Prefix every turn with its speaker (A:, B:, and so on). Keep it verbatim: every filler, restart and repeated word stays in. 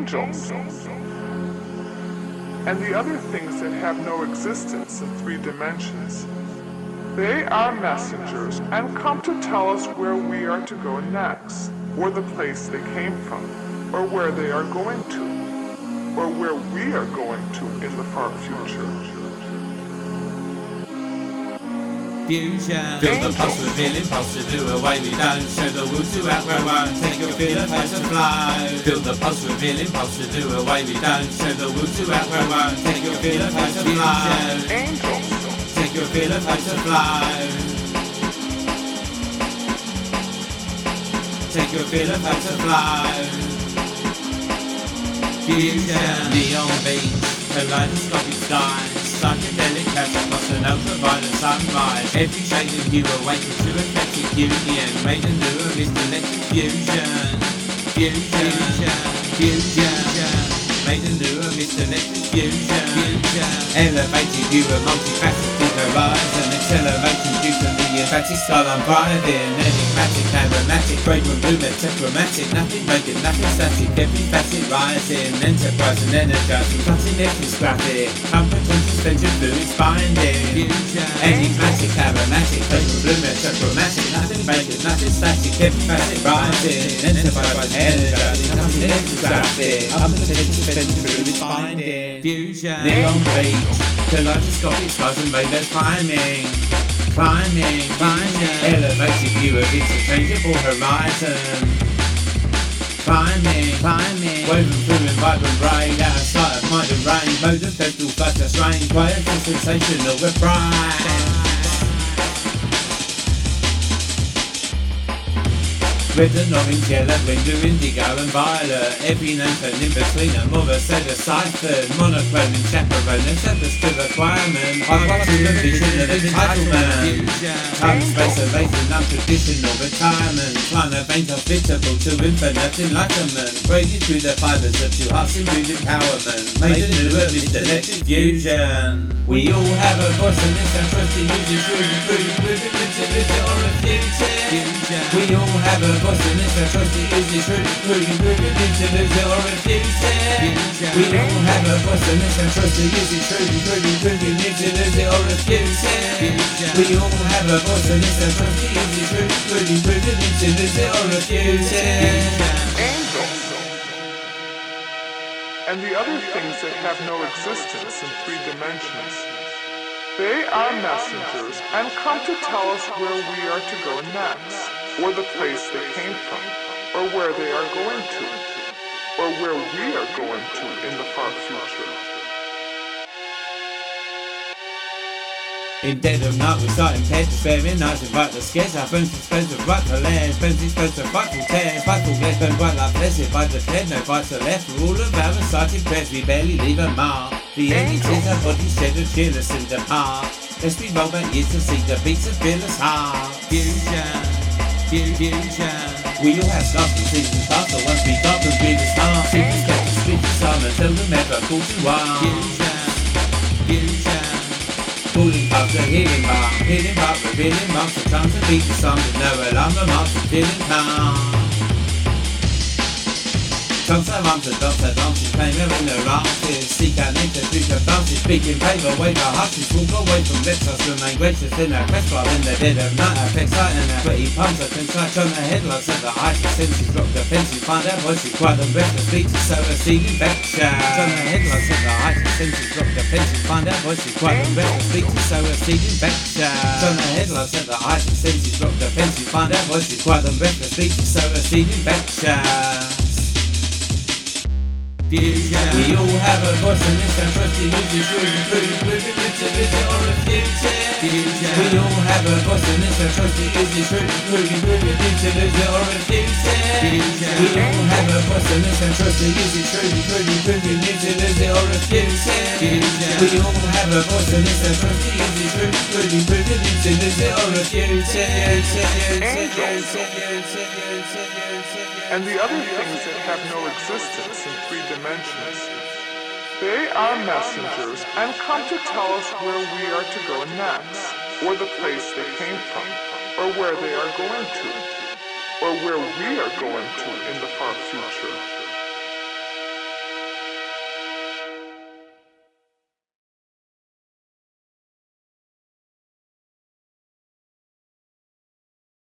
A: angels, and the other things that have no existence in three dimensions. They are messengers and come to tell us where we are to go next, or the place they came from, or where they are going to, or where we are going to in the far future.
B: Fusion. Feel the pulse, reveal impulse to do away we don't. Show the will to outgrow one. Take your feel of face and fly. Feel the pulse, reveal impulse to do away we don't. Show the will to outgrow one. Take your feel of face and fly.
A: Angels.
B: Take your feel of face and fly. Take your feel of face and fly. Fusion. Neon beams, kaleidoscopic skies. Psychedelic cats across an ultraviolet sunrise. Every shade of hue awakened to eclectic union. Made a new mist electric fusion. Fusion, fusion. Made a new mist electric fusion. Elevated view a multifaceted horizon. Accelerating due to the emphatic style I'm driving. Enigmatic, aromatic, fragrant, lumetic, chromatic. Nothing vacant, nothing static. Every facet rising. Enterprise and energizing. Cutting edge is graphic. Competent suspension fluids binding. Enigmatic, aromatic, fragrant, lumetic, chromatic. Nothing vacant, nothing static. Every facet rising. Enterprise and energizing. Cutting edge is graphic. Competent suspension fluids binding. Fusion. Neon beach. Kaleidoscopic skies and rainbow climbing. Climbing, climbing, elevated view of interchangeable horizon. Climbing, climbing, woven through in vibrant brain, out of sight of mind and rain. Mode of pedal flutter strange, quiet and sensational refrain. Red and orange, yellow, blue, indigo and violet. Every note and in between them, more a set deciphered. Monochrome and chaperone, and service to requirement. I want to a vision of entitlement. Time, space, evasive, non-traditional retirement. Trying to paint hospitable to infinite enlightenment. Braided through the fibers of two hearts imbued empowerment. Made a new amidst electric fusion. We all have a voice and it's our trust to use it, truly, truly, truly, to lose it or refuse it. We all have a voice and it's our trust to use it, truly, truly, truly, to lose it or refuse it. We all have a voice and it's our trust to use it, truly, truly, truly, to lose it or refuse it. We all have a voice and it's our trust to use it, truly, truly, truly, to lose it or refuse it.
A: Angels. And the other things that have no existence in three dimensions. They are messengers and come to tell us where we are to go next, or the place they came from, or where they are going to, or where we are going to in the far future.
B: In dead of night, we starting pairs, despairing eyes and right the scares. Our bones exposed to right the land, bones exposed to vital tears. Vital glass burned right like blessed by the dead, no vital left. For all of our recited prayers, we barely leave a mark. The ending tears our bodies shed and cheerless in the park. Let's be roll back years to see the beats of fearless heart. Fusion, fusion. We all have scars from seasons past, so once we got the really start. Seasons kept the street of summer, tell them ever call to one. Fusion, fusion. Calling past the healing bar, healing bar, revealing marks. The time to beat the sun with no alarm, the marks of feeling calm. Tongues are arms and dots are dances, claim her in their arches. Seek out nature through the bounces, speak in favour, wave our hearts. Walk away from lips, us remain gracious in our quest. While in the dead of night, our flex sight and our sweaty palms are concise. On the headlights at the heights, the senses drop the fences. Find our voices, quiet and breathless, speak to sow a seeding vector. On the headlights at the heights, the senses drop the fences. Find our voices, quiet and breathless, speak to sow a seeding vector. On the headlights at the heights, the senses drop the fences. Find our voices, quiet and breathless, speak to sow a seeding vector. Fusion. We all have a voice and it's our trust to use it, truly, truly, truly, to lose it or refuse it. Fusion. We all have a voice and it's our trust to use it, truly, truly, truly, to lose it or refuse it. Fusion. We all have a voice and it's our trust to use it, truly, truly, truly, to lose it or refuse it. Fusion. We all have a voice and it's our trust to use it, truly, truly, truly, to lose it or refuse it.
A: Angels. And the other things that have no existence in three dimensions. They are messengers and come to tell us where we are to go next, or the place they came from, or where they are going to, or where we are going to in the far future.